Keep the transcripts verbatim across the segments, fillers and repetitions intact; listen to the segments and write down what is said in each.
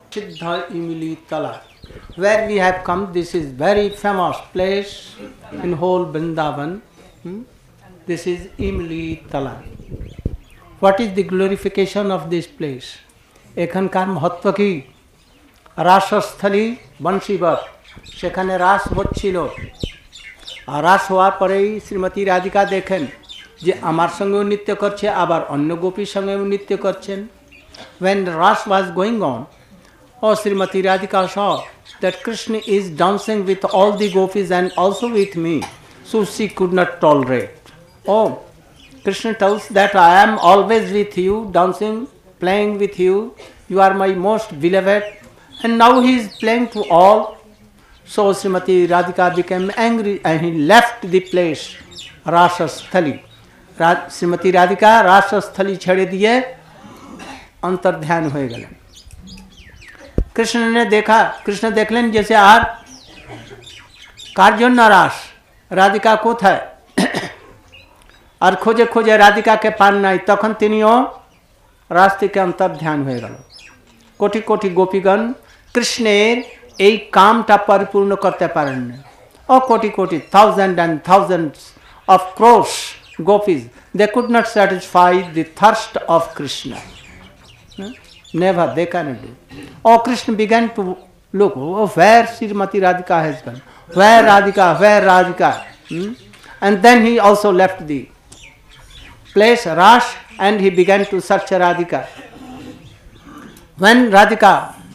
Siddha Imli Tala. Where we have come, this is very famous place in whole Vrindavan. Hmm? This is Imli Tala. What is the glorification of this place? এখানকার মহত্ব কি? রাসস্থলী বংশীবট, সেখানে রাস হচ্ছিল। আর রাস হওয়ার পরেই শ্রীমতী রাধিকা দেখেন যে আমার সঙ্গেও নৃত্য করছে, আবার অন্য গোপীর সঙ্গেও নৃত্য করছেন। When Ras was going on, oh Srimati Radhika saw that Krishna is dancing with all the gopis and also with me, so she could not tolerate. Oh, Krishna tells that I am always with you, dancing, playing with you, you are my most beloved, and now he is playing to all. So Srimati Radhika became angry and he left the place, Rasasthali. Srimati Radhika Rasasthali ছেড়ে দিয়ে अंतर्ध्यान হয়ে গেলেন। কৃষ্ণ ने देखा, কৃষ্ণ দেখলেন जैसे আর কার জন্য রাস, রাধিকা কোথায়, আর খোঁজে খোঁজে রাধিকাকে পান নাই। তখন তিনিও রাস থেকে অন্তর্ধ্যান হয়ে গেল। কোটি কোটি গোপীগণ কৃষ্ণের এই কামটা পরিপূর্ণ করতে পারেন না। ও কোটি কোটি, thousand and thousands of crores gopis, they could not satisfy the thirst of Krishna. Never, they cannot do. Oh, Krishna began to look, oh, where Srimati Radhika has gone, where Radhika, where Radhika. Hmm? And then he also left the place, Ras, and he began to search Radhika. When Radhika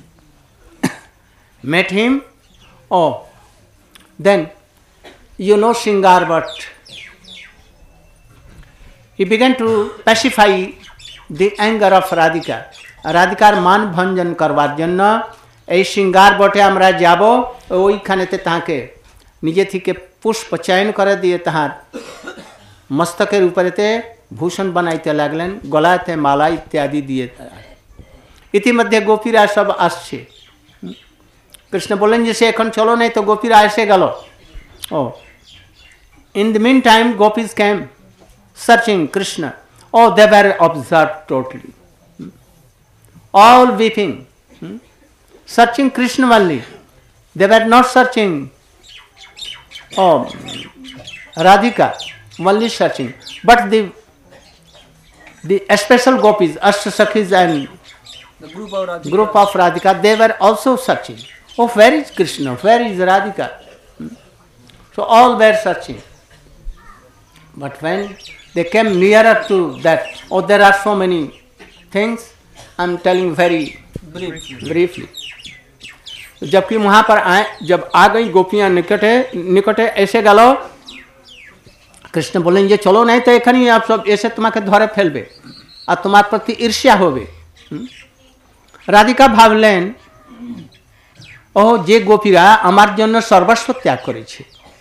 met him, oh, then you know Shringar Bhatt. He began to pacify the anger of Radhika. রাধিকার মান ভঞ্জন করবার জন্য এই শৃঙ্গার বটে আমরা যাব, ওইখানেতে তাকে নিজে থেকে পুষ্প চয়ন করে দিয়ে তাহার মস্তকের উপরেতে ভূষণ বানাইতে লাগলেন, গলাতে মালা ইত্যাদি দিয়ে। ইতিমধ্যে গোপীরা সব আসছে। কৃষ্ণ বললেন যে সে এখন চলো নাই, তো গোপীরা এসে গেল। Oh in the meantime gopis came searching Krishna. Oh, they were observed totally. All weeping. Hmm? Searching Krishna only. They were not searching oh, Radhika, only searching. But the the special gopis, Ashtasakhis and the group of Radhika, group of Radhika, they were also searching. Oh, where is Krishna? Where is Radhika? Hmm? So all were searching. But when they came nearer to that, oh, there are so many things, I am telling very briefly. briefly. जबकि वहाँ पर आए, जब आ गई गोपियाँ निकटे निकटे ऐसे गलो, कृष्ण बोलें जे चलो नहीं तो एखनी आप सब ऐसे तुम्हारे धरे फैलबे और तुम्हारे प्रति ईर्ष्या होबे। राधिका भावलेन, ओह जे गोपीरा আমার জন্য সর্বস্ব ত্যাগ করেছে,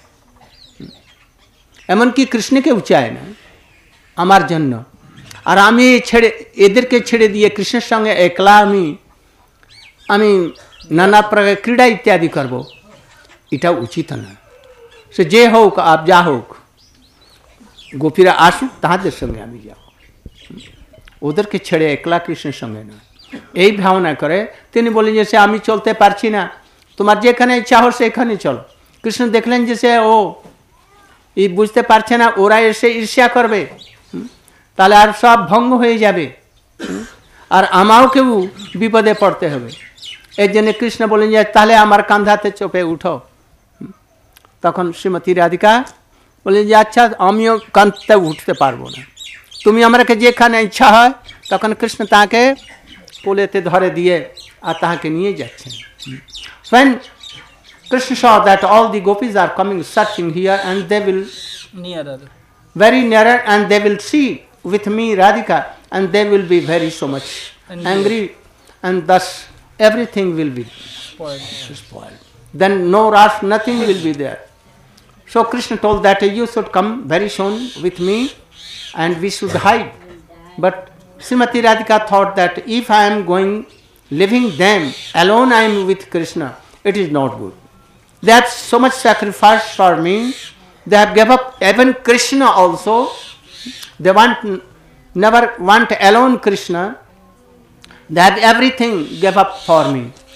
এমনকি কৃষ্ণকেও চায় না আমার জন্য, আর আমি ছেড়ে এদেরকে ছেড়ে দিয়ে কৃষ্ণের সঙ্গে একলা আমি আমি নানা প্রকার ক্রীড়া ইত্যাদি করব, এটা উচিত না। সে যে হোক আপ যা হোক, গোপীরা আসুক তাহাদের সঙ্গে আমি যাব, ওদেরকে ছেড়ে একলা কৃষ্ণের সঙ্গে না। এই ভাবনা করে তিনি বলেন যে সে আমি চলতে পারছি না, তোমার যেখানে ইচ্ছা হোক সেখানে চলো। কৃষ্ণ দেখলেন যে সে ও এই বুঝতে পারছে না, ওরা এসে ঈর্ষ্যা করবে, তাহলে আর সব ভঙ্গ হয়ে যাবে, আর আমাকেও বিপদে পড়তে হবে। এর জন্য কৃষ্ণ বলেন যে তাহলে আমার কাঁধাতে চেপে উঠো। তখন শ্রীমতী রাধিকা বলেন যে আচ্ছা আমিও কাঁধতে উঠতে পারবো না, তুমি আমাকে যেখানে ইচ্ছা হয়। তখন কৃষ্ণ তাকে কোলেতে ধরে দিয়ে আর তাহাকে নিয়ে যাচ্ছেন। When Krishna saw that all the gopis are coming searching here and they will Nearer. very nearer and they will see with me Radhika and they will be very so much Angry. angry and thus everything will be Spoiled. spoiled. Then no ras, nothing will be there. So Krishna told that you should come very soon with me and we should hide. But Srimati Radhika thought that if I am going, leaving them alone, I am with Krishna, it is not good. They have so much sacrifice for me. They have given up even Krishna also. They want never want alone Krishna. They have everything give up for me.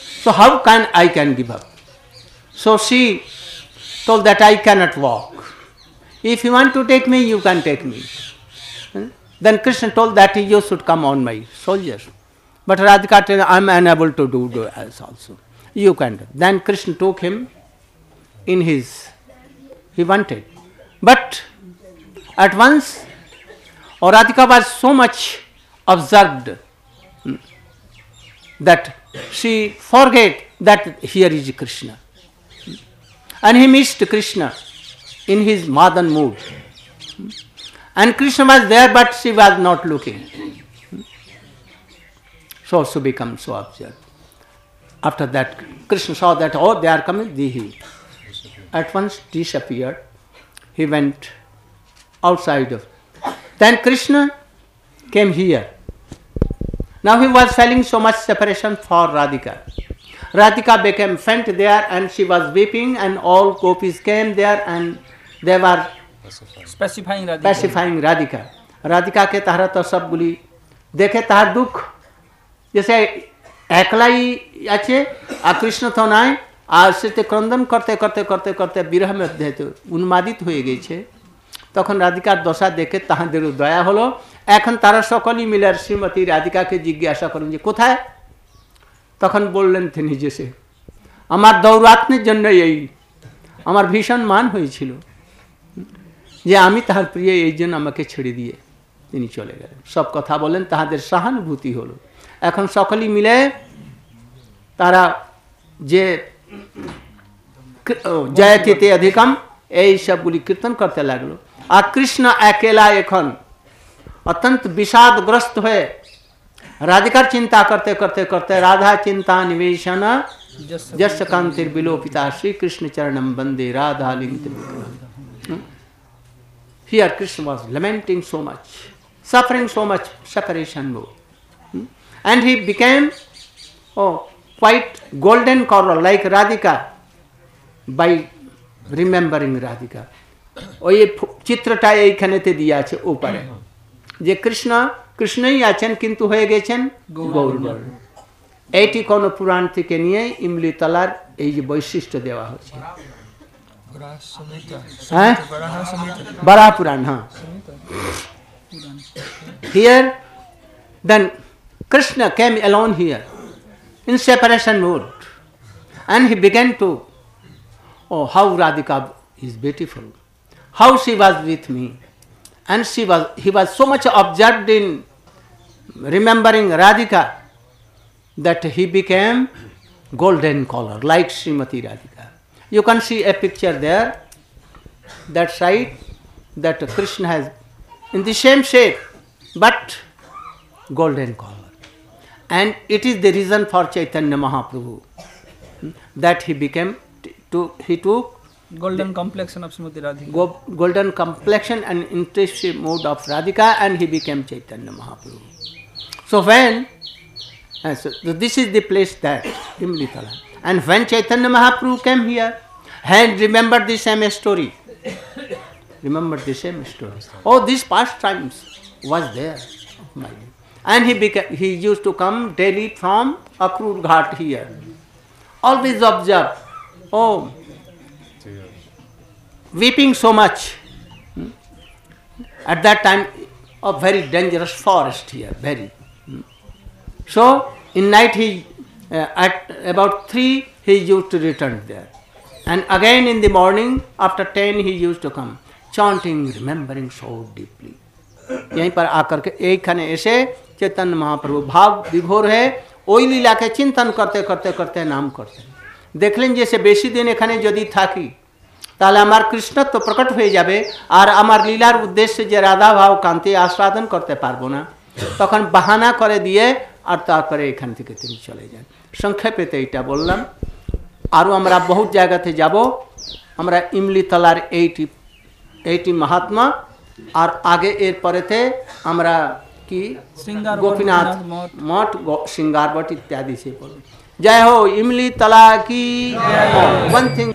So how can I can give up? So she told that I cannot walk. If you want to take me, you can take me. Hmm? Then Krishna told that you should come on my soldiers. But Radhika told, I am unable to do, do as also. You can do. Then Krishna took him in his, he wanted. But at once, or Radhika was so much observed hmm, that she forget that here is Krishna. And he missed Krishna in his Madan mood. And Krishna was there, but she was not looking. So she became so observed. After that, Krishna saw that, oh, they are coming, he at once disappeared. He went outside of. Then Krishna came here. Now he was feeling so much separation for Radhika. Radhika became faint there and she was weeping, and all gopis came there and they were specifying Radhika. Pacifying Radhika. Radhika के तारा तो सब बोली देखे तार दुख जैसे एकला ही अच्छे आ कृष्ण तो नाय आ से क्रंदन करते करते करते करते विरह में देते उन्मादित হয়ে গেছে তখন রাধিকার দশা দেখে তাহাদের দয়া হলো এখন তারা সকলেই মিলে শ্রীমতী রাধিকাকে জিজ্ঞাসা করেন যে কোথায় তখন বললেন তিনি যে সে আমার দৌরাত্মের জন্য এই আমার ভীষণ মান হয়েছিল যে আমি তাহার প্রিয় এই জন্য আমাকে ছেড়ে দিয়ে তিনি চলে গেলেন সব কথা বলেন তাহাদের সহানুভূতি হলো এখন সকলেই মিলে তারা যে জয়তিতে অধিকম এই সবগুলি কীর্তন করতে লাগলো আর কৃষ্ণ একেলা এখন অত্যন্ত বিষাদগ্রস্ত হয়ে রাধিকার চিন্তা করতে করতে করতে রাধা চিন্তা নিবেশন যশ কান্তির বিলোপিতা শ্রীকৃষ্ণ চরণম বন্দে রাধা লিঙ্গ Here Krishna was lamenting so much, suffering so much separation mode. Hmm? And he became oh, quite golden color like Radhika by remembering Radhika. ওই চিত্রটা এইখানেতে দিয়ে আছে উপরে যে কৃষ্ণ কৃষ্ণই আছেন কিন্তু হয়ে গেছেন গৌরবর্ণ এইটি কোন পুরাণ থেকে নিয়ে ইমলিতলার এই যে বৈশিষ্ট্য দেওয়া হচ্ছে Huh? Varaha Puran, huh? Here, then Krishna came alone here in separation mode, and he began to, oh, how Radhika is beautiful, how she was with me, and she was, he was so much absorbed in remembering Radhika that he became golden color like Srimati Radhika. You can see a picture there, that side, that Krishna has in the same shape, but golden color. And it is the reason for Chaitanya Mahaprabhu that he became, to, he took golden complexion of Srimati Radhika. Go, golden complexion and intensive mode of Radhika, and he became Chaitanya Mahaprabhu. So when, uh, so this is the place that, Imlitala. And when Chaitanya Mahaprabhu came here, and remembered the same story, remembered the same story. Oh, these past times was there. And he became, he used to come daily from Akrur Ghat here. Always observe, oh, weeping so much. At that time, a very dangerous forest here, very. So, in night he, uh, at about three, he used to return there. And again in the morning, after ten, he used to come, chanting, remembering so deeply. यहीं पर आकर के एक खाने ऐसे चैतन्य महाप्रभु भाव विभोर है ওই লীলাকে চিন্তন করতে করতে করতে নাম করতেন দেখলেন যে সে বেশি দিন এখানে যদি থাকি তাহলে আমার কৃষ্ণত্ব প্রকট হয়ে যাবে আর আমার লীলার উদ্দেশ্যে যে রাধা ভাব কান্তি আস্বাদন করতে পারবো না তখন বাহানা করে দিয়ে আর তারপরে এখান থেকে তিনি চলে যান সংক্ষেপে এটা বললাম আরও আমরা বহুত জায়গাতে যাব আমরা ইমলিতলার এইটি এইটি মহাত্মা আর আগে এর পরেতে আমরা কি গোপীনাথ মঠ সিঙ্গারবট ইত্যাদি সে বলব জয় হো ইমলিতলা কি ওয়ান থিং